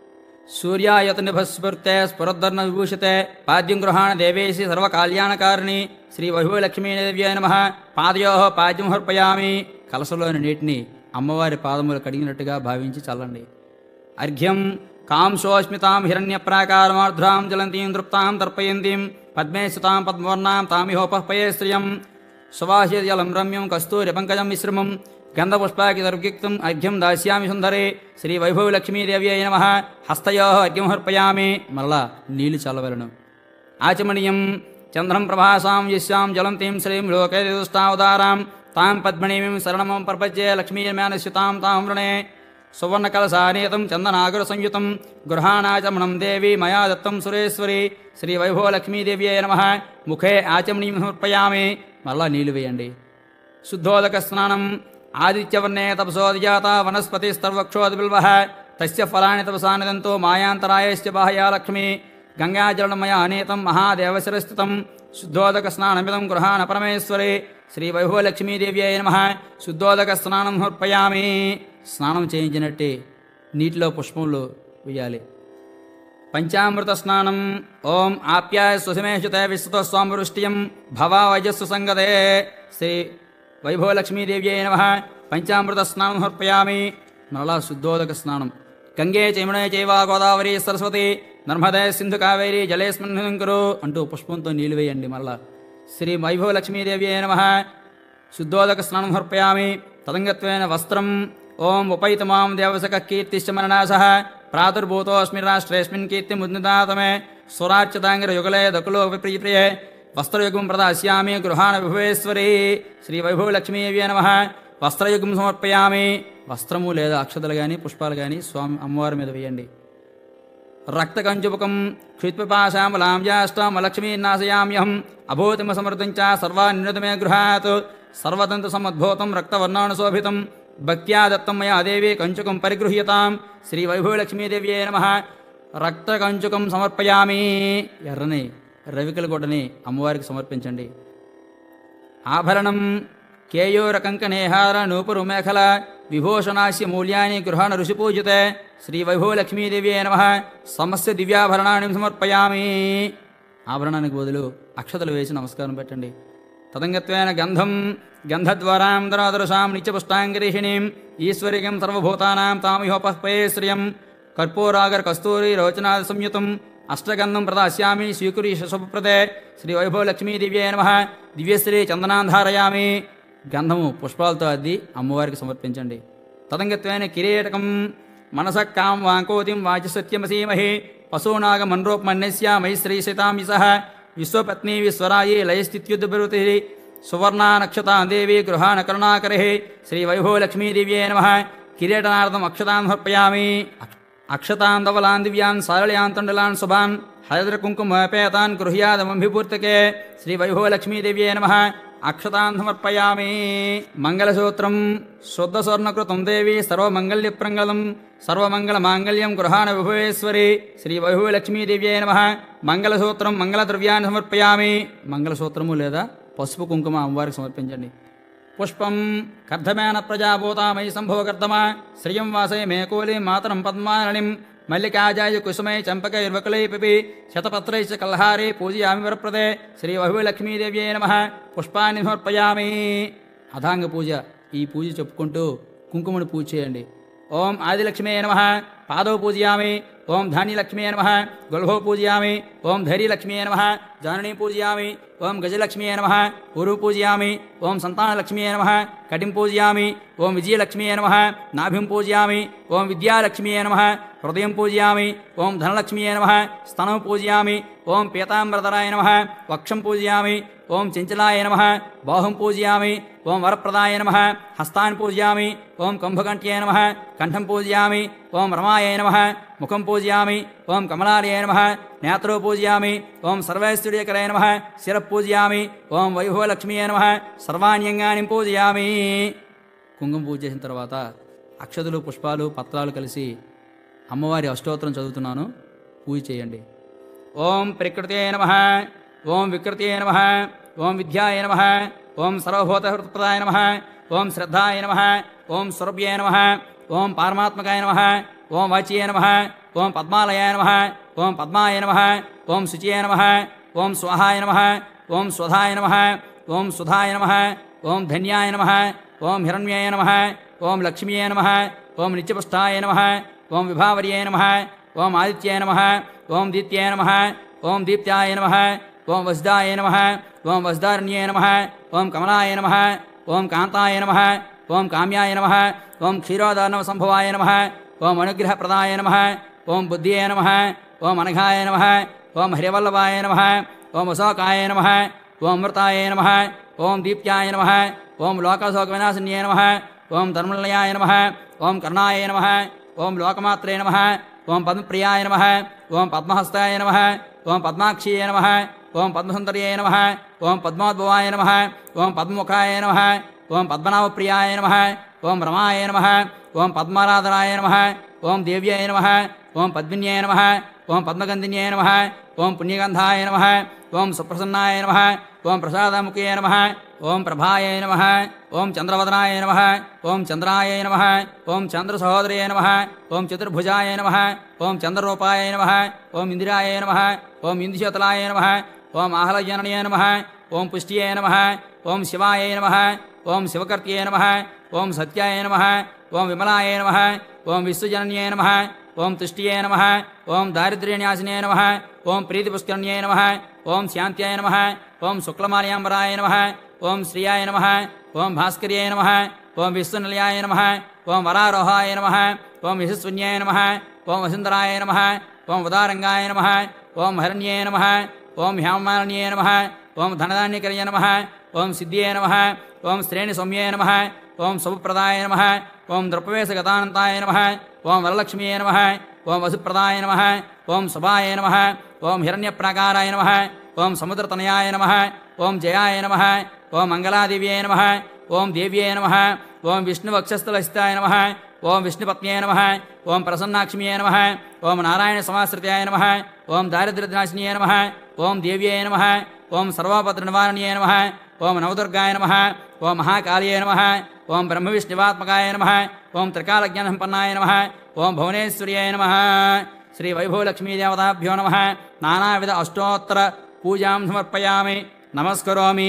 సూర్యాయతనిభస్ఫుర్తే స్ఫురద్దర్ణ విభూషితే పాద్యం గృహాణ దేవేశి సర్వకళ్యాణకారిణి శ్రీ వైభవలక్ష్మీదేవ్యై నమః పాదయోః పాద్యం హర్పయామి. కలసలోని నీటిని అమ్మవారి పాదములు కడిగినట్టుగా భావించి చల్లండి. అర్ఘ్యం కాంశోస్మితాం హిరణ్యప్రాకారమార్ధ్రాం జలంతీం తృప్తాం తర్పయంతీం పద్మే సుతాం పద్మవర్ణాం తామిహోపహ్పయే శ్రియం సువాసిజలం రమ్యం కస్తూరి పంకజం మిశ్రమం గంధపుష్పాకితర్వ్యుక్తం అర్ఘ్యం దాస్యామి సుందరే శ్రీ వైభవలక్ష్మీదేవ్యై నమః హస్తయోః అర్ఘ్యం హర్పయామి. మరలా నీళ్లు చల్లవలను. ఆచమనీయం చంద్రం ప్రభాసాం యస్యాం జలంతీం శ్రీం లోకే దుష్టావతారాం తాం పద్మణీం శరణమం ప్రపద్యే లక్ష్మీర్మానస్యుతాం తాం వృణే సువర్ణకలసానేతం చందనాగర సంయుతం గృహాణాచమనం దేవి మయా దత్తం సురేశ్వరి శ్రీ వైభవలక్ష్మీదేవ్యై నమః ముఖే ఆచమనీం సమర్పయామి. మరలా నీళ్లు వేయండి. శుద్ధోదక స్నానం ఆదిత్యవర్ణే తపసోదిజాత వనస్పతి స్తర్వక్షోదిబిల్వః తస్య ఫలాని తపసానిదంతో మాయాంతరాయశ్చ బాహ్యా లక్ష్మి గంగాజలమయ అనేతం మహాదేవశిరస్థితం శుద్ధోదక స్నానమిదం గృహాణ పరమేశ్వరి శ్రీ వైభవలక్ష్మీదేవ్యై నమః శుద్ధోదక స్నానం సమర్పయామి. స్నానం చేయించినట్టే నీటిలో పుష్పములు వేయాలి. పంచామృత స్నానం ఓం ఆప్యాయ సుసమేషుతే విశ్వతో స్వామృష్టియం భవా వజస్సు సంగతే శ్రీ వైభవలక్ష్మీదేవ్యై నమః పంచామృత స్నానం సమర్పయామి. మరలా శుద్ధోదక స్నానం గంగే చైమణే చైవా గోదావరి సరస్వతి నర్మదే సింధు కావేరి జలేస్మిన్ కురు అంటూ పుష్పంతో నీళ్లు వేయండి. మరలా శ్రీ వైభవలక్ష్మీదేవ్యై నమః శుద్ధోదక స్నానం సమర్పయామి. తదంగత్వేన వస్త్రం ఓం ఉపైతమాం దేవసక కీర్తిశ్చ మరణాసః ప్రాదుర్భూతోస్మి రాష్ట్రేస్మిన్ కీర్తి ముద్నితాతమే స్వరార్చితాంగిరయుగలే దకులో విప్రియప్రియే వస్త్రయుగం ప్రదాస్యామి గృహాణ విభవేశ్వరి శ్రీ వైభవలక్ష్మీదేవ్యై నమః వస్త్రయుగం సమర్పయామి. వస్త్రము లేదా అక్షతలు కానీ పుష్పాలు కానీ స్వామి అమ్మవారి మీద వేయండి. రక్తకంజుపకం క్షుత్పిపాశామలాం జాష్టామలక్ష్మీనాశయామ్యహం అభూతిమ సమృద్ధం చ సర్వాన్యుతమే గృహాత్ సర్వతంతు సమద్భూతం రక్తవర్ణానుశోభితం భక్త్యా దత్తం మయా దేవి కంచుకం పరిగృహ్యతాం శ్రీ వైభవలక్ష్మీదేవ్యై నమః రక్తకంచుకం సమర్పయామి. ఎర్రని రవికల గుడ్డని అమ్మవారికి సమర్పించండి. ఆభరణం కేయూరకంకనేహార నూపురు మేఖల విభూషణాస్య మూల్యాని గృహాణ ఋషిపూజితే శ్రీ వైభవలక్ష్మీదేవ్యై నమః సమస్య దివ్యాభరణాన్ని సమర్పయామి. ఆభరణానికి బదులు అక్షతలు వేసి నమస్కారం పెట్టండి. తదంగత్వేన గంధం గంధద్వారాం దరాదృశాం నిత్యపుష్టాంగిరీషిణీం ఈశ్వరికం సర్వభూతానాం తామిహోపహ్పయే శ్రియం కర్పూరాగర కస్తూరి రోచనాది సంయుతం అష్టగంధం ప్రదాస్యామి స్వీకురి శుభప్రదే శ్రీ వైభవలక్ష్మీదేవ్యై నమః దివ్యశ్రీ చందనాన్ ధారయామి. గంధము పుష్పాలతో అద్ది అమ్మవారికి సమర్పించండి. తదంగత్వేన కిరీటకం మనసక్కాం వాంకోతిం వాచసత్యమసీమహి పశూనాగమన్రోపమన్యస్య మైశ్రీ సీతామిసః విశ్వపత్ని విశ్వరాయి లయస్థిత్యుద్భృతి సువర్ణా నక్షతాం దేవి గృహాణ కరుణాకరే శ్రీ వైభవలక్ష్మీదేవ్యై నమః కిరీటనార్థం అక్షతాన్ సమర్పయామి. అక్షతాన్ ధవలాన్ దివ్యాన్ సారళయాన్ తండలాన్ శుభాన్ హయద్రకుంకుమపేతాన్ గృహ్యాదమంభిపూర్తకే శ్రీ వైభవలక్ష్మీదేవ్యై నమః అక్షతాన్ సమర్పయామి. మంగళసూత్రం శుద్ధ స్వర్ణకృతం దేవి సర్వమంగళ్యప్రంగళం సర్వమంగళమాంగళ్యం గృహాణ విభవేశ్వరి శ్రీ వైభవలక్ష్మీదేవ్యై నమః మంగళసూత్రం మంగళద్రవ్యాన్ని సమర్పయామి. మంగళసూత్రము లేదా పసుపు కుంకుమ అమ్మవారికి సమర్పించండి. పుష్పం కర్ధమేన ప్రజాభూతామై సంభవకర్దమ శ్రియం వాసయ మేకోలి మాతరం పద్మారణిం మల్లికాజాయ కుసుమై చంపకైర్వకులై పిపి శతపత్రైశ్చ కల్హారే పూజయామి వరప్రదే శ్రీ వైభవలక్ష్మీదేవ్యై నమః పుష్పాన్ని సమర్పయామి. అథాంగ పూజ. ఈ పూజ చెప్పుకుంటూ కుంకుమను పూజ చేయండి. ఓం ఆదిలక్ష్మీ నమః పాదౌ పూజయామి. ఓం ధాన్యలక్ష్మీ నమః గొల్భౌ పూజయామి. ఓం ధైర్యలక్ష్మీ నమః జాననీ పూజయామి. ఓం గజలక్ష్మీ నమః ఊరు పూజయామి. ఓం సంతానలక్ష్మీ నమః కటిం పూజయామి. ఓం విజయలక్ష్మీ నమః నాభిం పూజయామి. ఓం విద్యాలక్ష్మీ నమః హృదయం పూజయామి. ఓం ధనలక్ష్మీ నమః స్తనం పూజయామి. ఓం పీతాంబరధరాయ నమః వక్షం పూజయామి. ఓం చంచలాయ నమః బాహుం పూజయామి. ఓం వరప్రదాయ నమః హస్తాన్ పూజయామి. ఓం కుంభకంఠ్యై నమః కంఠం పూజయామి. ఓం రమాయ నమః ముఖం పూజయామి. ఓం కమలాలయ నమః నేత్రో పూజయామి. ఓం సర్వైశ్వర్యకరాయ నమః శిర పూజయామి. ఓం వైభవలక్ష్మీ నమః సర్వాణ్యంగాని పూజయామి. కుంకుమ పూజ చేసిన తర్వాత అక్షతులు పుష్పాలు పత్రాలు కలిసి అమ్మవారి అష్టోత్తరం చదువుతున్నాను, పూజ చేయండి. ఓం ప్రకృతే నమః. ఓం వికృతే నమః. ఓం విద్యాయ నమః. ఓం సర్వభూతహృత్ప్రదాయ నమః. ఓం శ్రద్ధాయ నమః ఓం స్వరూప్యాయ నమః ఓం పారమాత్మకాయ నమః ఓం వాచ్యాయ నమః ఓం పద్మాలయాయ నమః ఓం పద్మాయ నమః ఓం శుచియాయ నమః ఓం స్వహాయ నమః ఓం స్వధాయ నమః ఓం సుధాయ నమః ఓం ధన్యాయ నమః ఓం హిరణ్యాయ నమః ఓం లక్ష్మీయాయ నమః ఓం నిత్యపుష్టాయ నమః ఓం విభావర్యాయ నమః ఓం ఆదిత్యాయ నమః ఓం దీత్యాయ నమః ఓం దీప్త్యాయ నమః ఓం వసుదాయ నమః ఓం వసుదారణ్యాయ నమః ఓం కమలాయ నమః ఓం కాంతాయ నమః ఓం కామ్యాయ నమః ఓం క్షీరోదార్ణవ సంభవాయ నమః ఓం అనుగ్రహప్రదాయ నమః ఓం బుద్ధియే నమః ఓం అనఘాయ నమః ఓం హరివల్లభాయ నమః ఓం అశోకాయ నమః ఓం అమృతాయ నమః ఓం దీప్త్యాయ నమః ఓం లోకశోక వినాశన్యాయ నమః ఓం ధర్మనిలయాయ నమః ఓం కర్ణాయ నమః ఓం లోకమాత్రే నమః ఓం పద్మప్రియాయ నమః ఓం పద్మహస్తాయ నమః ఓం పద్మాక్షీయ నమః ఓం పద్మసుందర్యాయ నమః ఓం పద్మోద్భవాయ నమః ఓం పద్మముఖాయ నమః ఓం పద్మనాభప్రియాయ నమః ఓం రమాయ నమః ఓం పద్మారాధనాయ నమః ఓం దేవ్యాయ నమః ఓం పద్మిన్యాయ నమః ఓం పద్మగంధిన్యాయ నమః ఓం పుణ్యగంధాయ నమః ఓం సుప్రసన్నాయ నమః ఓం ప్రసాదముఖే నమః ఓం ప్రభాయ నమః ఓం చంద్రవదనాయ నమః ఓం చంద్రాయ నమః ఓం చంద్రసహోదరే నమః ఓం చతుర్భుజాయ నమః ఓం చంద్రరూపాయ నమః ఓం ఇందిరాయ నమః ఓం ఇందుశతలాయ నమః ఓం ఆహ్లజననయ నమః ఓం పుష్టియే నమః ఓం శివాయ నమః ఓం శివకర్త్యే నమః ఓం సత్యాయ నమః ఓం విమలాయ నమః ఓం విశ్వజనన్యే నమః ఓం తుష్టియే నమః ఓం దారిద్ర్యన్యాసినే నమః ఓం ప్రీతిపుష్కరణ్యే నమః ఓం శాంత్యాయ నమః ఓం శుక్లమాల్యాంబరాయ నమః ఓం శ్రియాయ నమః ఓం భాస్కర్యాయ నమః ఓం విశ్వనిలయాయ నమః ఓం వరారోహాయ నమః ఓం యశస్విన్యాయ నమః ఓం వసుంధరాయ నమః ఓం ఉదారంగాయ నమః ఓం హరణ్యే నమః ఓం హ్యామారణ్యే నమః ఓం ధనధాన్యకర్య నమః ఓం సిద్ధ్యే నమః ఓం శ్రేణి సౌమ్యే నమః ఓం శుభప్రదాయ నమః ఓం ద్రవ్యవేశగతానంతాయ నమః ఓం వరలక్ష్మీయే నమః ఓం వసుప్రదాయ నమః ఓం శుభాయ నమః ఓం హిరణ్యప్రాకారాయ నమః ఓం సముద్రతనయాయ నమః ఓం జయాయ నమః ఓం మంగళాదేవ్యే నమః ఓం దేవ్యే నమః ఓం విష్ణువక్షస్థలస్థితాయ నమః ఓం విష్ణుపత్న్యే నమః ఓం ప్రసన్నాక్ష్మ్యే నమః ఓం నారాయణ సమాశ్రితాయ నమః ఓం దారిద్ర్యనాశిన్యే నమః ఓం దేవ్యే నమః ఓం సర్వపత్రనివారణ్యే నమః ఓం నవదుర్గాయ నమః ఓం మహాకాళియే నమః ఓం బ్రహ్మవిష్ణువాత్మకాయ నమః ఓం త్రికాలజ్ఞానసంపన్నాయ నమః ఓం భువనేశ్వర్యాయ నమః శ్రీ వైభవలక్ష్మీదేవతాభ్యో నమః నానావిధ అష్టోత్తర పూజాం సమర్పయామి నమస్కరోమి.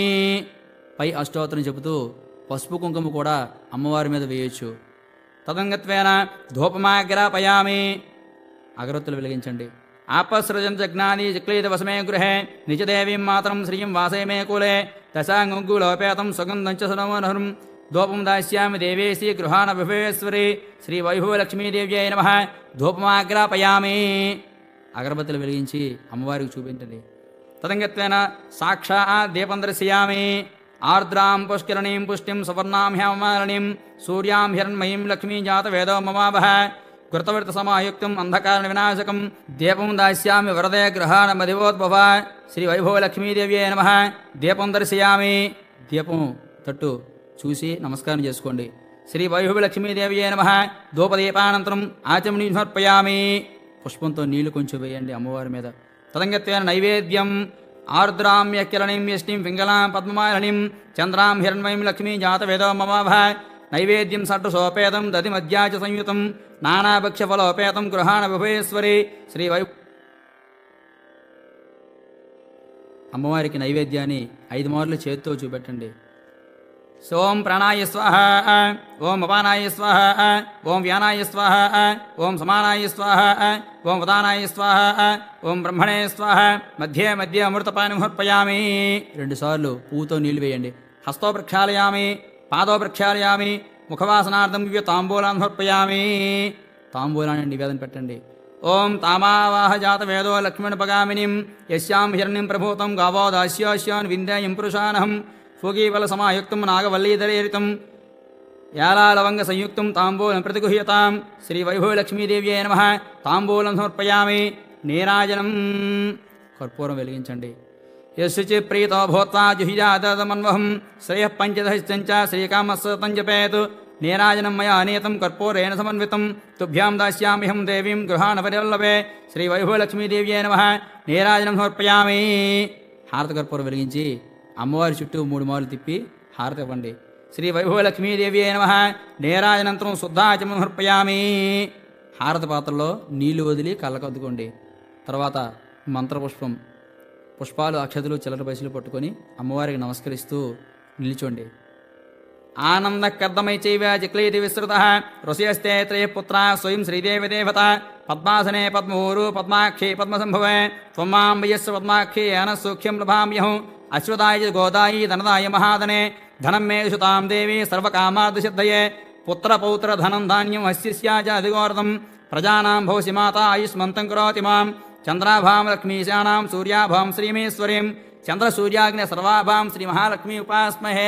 పై అష్టోత్తరం చెబుతూ పసుపు కుంకుమ కూడా అమ్మవారి మీద వేయొచ్చు. తదంగత్వేన ధూపమాగ్రాపయామి, అగరొత్తులు వెలిగించండి. ఆపసృజన్ జజ్ఞాని చక్లీత వసమే గృహే నిజదేవీం మాతరం శ్రీం వాసయమే కులే దశాంగులోపేతం సుగంధం చ సునమోనహరం ధూపం దాస్యామి దేవేశీ గృహాణ విభవేశ్వరి శ్రీ వైభవలక్ష్మీదేవ్యై నమః. ధూపమాగ్రాపయామి, అగరబత్తులు వెలిగించి అమ్మవారికి చూపించండి. తదంగత్వేన సాక్షాత్ దీపం దర్శయామి. ఆర్ద్రాం పుష్కరణీం పుష్టిం సువర్ణాం హ్యామారణీం సూర్యాం హిరణ్మయీం లక్ష్మీ జాత వేదో మమావహ కృతవృత సమాయుక్తం అంధకార వినాశకం దీపం దాస్యామి వరదే గ్రహాణ మదివోద్భవ శ్రీ వైభవలక్ష్మీదేవ్యే నమః. దీపం దర్శయామి, దీపం తట్టు చూసి నమస్కారం చేసుకోండి. శ్రీ వైభవలక్ష్మీదేవ్యే నమః. ధూపదీపానంతరం ఆచమనీ సమర్పయామి, పుష్పంతో నీళ్లు కొంచెం వేయండి అమ్మవారి మీద. తదంగత్వేన నైవేద్యం ఆర్ద్రాం యకిరణీం యష్టిం పింగళాం పద్మమాలినీం చంద్రాం హిరణ్మయీం లక్ష్మీ జాత వేదో మమావహ నైవేద్యం సట్టు సోపేతం దధి మధ్యాచ సంయుతం నానాభక్ష్యఫలోపేతం గృహాణ విభవేశ్వరి శ్రీ వై. అమ్మవారికి నైవేద్యాన్ని ఐదు మార్లు చేతితో చూపెట్టండి. ఓం ప్రాణాయ స్వాహ, ఓం అపానాయ స్వాహ, ఓం వ్యానాయ స్వాహ, ఓం సమానాయ స్వాహ, ఓం ఉదానాయ స్వాహ, ఓం బ్రహ్మణే స్వాహ. మధ్యే మధ్య అమృతపాని సమర్పయామి, రెండుసార్లు పువ్వుతో నీళ్లు వేయండి. హస్తో ప్రక్షాళయామి, పాదో ప్రక్షాళయామి, ముఖవాసనార్థం దివ్య తాంబూలాన్ని సమర్పయామి, తాంబూలాన్ని నివేదన పెట్టండి. ఓం తామావాహ జాత వేదో లక్ష్మణపగామినిం యస్యాం హిరణ్యం ప్రభూతం గావో దాస్యోస్యాన్ వింధ్యాయం పురుషానహం ఫూగీఫల సమాయుక్తం నాగవల్లీధరేరితం యాలాలవంగ సంయుక్తం తాంబూలం ప్రతిగుహ్యతాం శ్రీ వైభవలక్ష్మీదేవ్యే నమః. తాంబూలం సమర్పయామి. నీరాజనం, కర్పూరం వెలిగించండి. యశుచి ప్రీతో భూత్వా జుహిజాతమన్వహం శ్రేయః పంచదశంచ శ్రీకామస్తం జపేత్ నీరాజనం మయా అనేతం కర్పూరేణ సమన్వితం తుభ్యాం దాస్యామిహం దేవీం గృహాణ పరివల్లభే శ్రీ వైభవలక్ష్మీదేవ్యే నమః. నీరాజనం సమర్పయామి. హారత కర్పూరం వెలిగించి అమ్మవారి చుట్టూ మూడు మార్లు తిప్పి హారతి ఇవ్వండి. శ్రీ వైభవలక్ష్మీదేవి నమ. నేరాజనంతరం శుద్ధాచమం సమర్పయామి. హారతి పాత్రలో నీళ్లు వదిలి కళ్ళకద్దుకోండి. తర్వాత మంత్రపుష్పం, పుష్పాలు, అక్షతలు, చిల్లర పైసలు పట్టుకొని అమ్మవారికి నమస్కరిస్తూ నిల్చోండి. ఆనంద కర్దమై చైవ జిక్లేతి విస్తృత ఋషయస్తే త్రయ పుత్ర స్వయం శ్రీదేవి దేవత పద్మాసనే పద్మూరు పద్మాక్షే పద్మసంభవే త్వమాం వయస్సు పద్మాక్షే అన సూక్ష్యం లభామ్యహం అశ్వదాయ గోదాయి ధనదాయ మహాదనే ధనం మే సుతాం దేవి సర్వకామార్థసిద్ధయే పుత్రపౌత్ర ధనం ధాన్యం హస్యస్యాచ అధిగోరదం ప్రజానాం భవసి మాత ఆయుష్మంతం కరోతి మాం చంద్రాభాం లక్ష్మీశానాం సూర్యాభాం శ్రీమేశ్వరీం చంద్రసూర్యాగ్ని సర్వాభాం శ్రీ మహాలక్ష్మీ ఉపాస్మహే.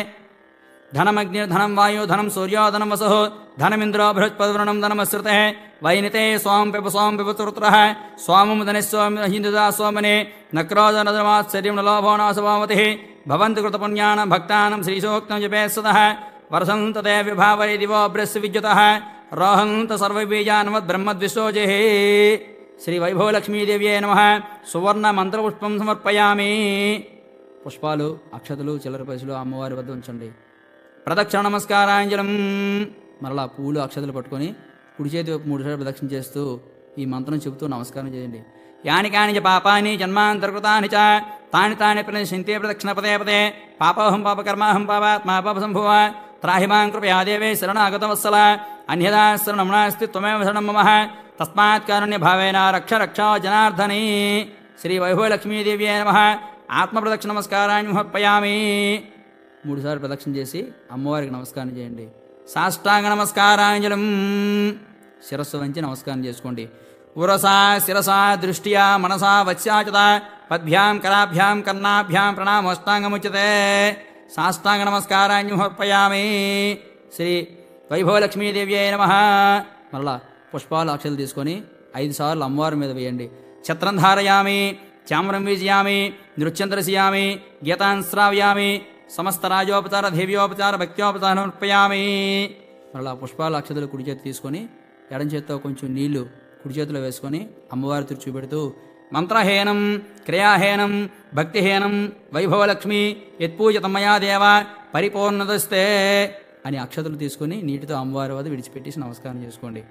ధనమగ్నిర్ధనం వాయు ధనం సూర్యో ధనం వసు ధనమింద్రో బృహస్పతివృణం ధనమశ్రుతే వైనితే సోం పిప సోం పిపుత్ర సోమం ధనిస్వామి హిందుదా సోమనే నక్రోదనమాశ్చర్యం నలోభో నాశభావతి భవంతు కృతపుణ్యానం భక్తానం శ్రీసూక్తం జపే సదః వర్షంత తే విభావై దివో బ్రస్ విద్యుతః రోహంత సర్వబీజాన్మద్బ్రహ్మద్విశోజే. శ్రీ వైభవలక్ష్మీదేవ్యే నమః. సువర్ణ మంత్రపుష్పం సమర్పయామి. పుష్పాలు, అక్షతలు, చిల్లర పైసలు అమ్మవారి వద్ద ఉంచండి. ప్రదక్షిణ నమస్కారాంజలం. మరలా పూలు, అక్షతలు పట్టుకొని కుడి చేతి వైపు మూడు సార్లు ప్రదక్షిణ చేస్తూ ఈ మంత్రం చెబుతూ నమస్కారం చేయండి. యాని కాని చ పాపాని జన్మాంతర్కృతాని చ తాని తాని ప్రణశ్యంతే ప్రదక్షిణ పదే పదే పాపోహం పాపకర్మాహం పాపాత్మా పాప సంభవ త్రాహిమాం కృపయా దేవే శరణాగతవత్సల అన్యదా శరణం నాస్తి త్వమేవ శరణం మమ తస్మాత్ కారుణ్య భావేన రక్ష రక్ష జనార్దనీ. శ్రీ వైభవలక్ష్మీదేవ్యే నమః. ఆత్మప్రదక్షిణ నమస్కారాన్ని సమర్పయామి. మూడుసార్లు ప్రదక్షిణ చేసి అమ్మవారికి నమస్కారం చేయండి. సాష్టాంగ నమస్కారాంజలం. శిరస్సు వంచి నమస్కారం చేసుకోండి. ఉరసా శిరసా దృష్ట్యా మనసా వత్స్యాచత పద్భ్యాం కరాభ్యాం కర్ణాభ్యాం ప్రణామోష్టాంగముచ్యతే. సాష్టాంగ నమస్కారాన్ని సమర్పయామి. శ్రీ వైభవలక్ష్మీదేవ్యే నమః. మరలా పుష్పాలు, అక్షతలు తీసుకొని ఐదు సార్లు అమ్మవారి మీద వేయండి. ఛత్రం ధారయామి, చామ్రం వీజయామి, నృత్యం దర్శయామి, గీతాన్ శ్రావ్యామి, సమస్త రాజోపచార దేవ్యోపచార భక్త్యోపచారం సమర్పయామి. మరలా పుష్పాలు, అక్షతలు కుడి చేతి తీసుకొని ఎడం చేతితో కొంచెం నీళ్లు కుడి చేతిలో వేసుకొని అమ్మవారి తిరు చూపెడుతూ మంత్రహీనం క్రియాహీనం భక్తిహీనం వైభవలక్ష్మి యత్పూజతమయా దేవ పరిపూర్ణదస్తే అని అక్షతలు తీసుకొని నీటితో అమ్మవారి వద్ద విడిచిపెట్టేసి నమస్కారం చేసుకోండి.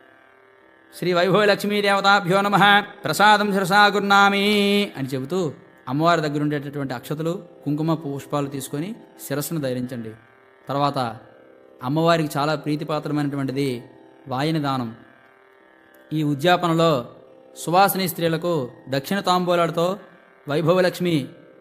శ్రీ వైభవలక్ష్మీ దేవతాభ్యో నమః. ప్రసాదం శిరసా గుర్నామి అని చెబుతూ అమ్మవారి దగ్గర ఉండేటటువంటి అక్షతలు, కుంకుమ, పుష్పాలు తీసుకొని శిరస్సును ధరించండి. తర్వాత అమ్మవారికి చాలా ప్రీతిపాత్రమైనటువంటిది వాయని దానం. ఈ ఉద్యాపనలో సువాసిని స్త్రీలకు దక్షిణ తాంబూలాలతో వైభవలక్ష్మి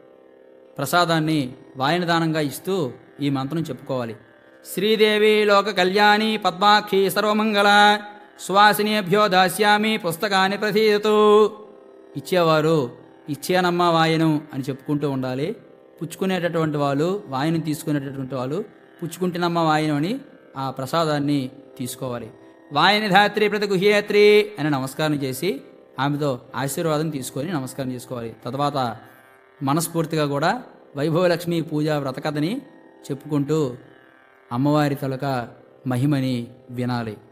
ప్రసాదాన్ని వాయని దానంగా ఇస్తూ ఈ మంత్రం చెప్పుకోవాలి. శ్రీదేవి లోక కళ్యాణి పద్మాక్షి సర్వమంగళ సువాసినేభ్యో దాస్యామి పుస్తకాన్ని ప్రసీదతు. ఇచ్చేవారు ఇచ్చేనమ్మ వాయనం అని చెప్పుకుంటూ ఉండాలి. పుచ్చుకునేటటువంటి వాళ్ళు, వాయనం తీసుకునేటటువంటి వాళ్ళు పుచ్చుకుంటున్నమ్మ వాయనం అని ఆ ప్రసాదాన్ని తీసుకోవాలి. వాయని ధాత్రి ప్రతిగుహ్యేత్రి అని నమస్కారం చేసి ఆమెతో ఆశీర్వాదం తీసుకొని నమస్కారం చేసుకోవాలి. తర్వాత మనస్ఫూర్తిగా కూడా వైభవలక్ష్మి పూజా వ్రతకథని చెప్పుకుంటూ అమ్మవారి తలక మహిమని వినాలి.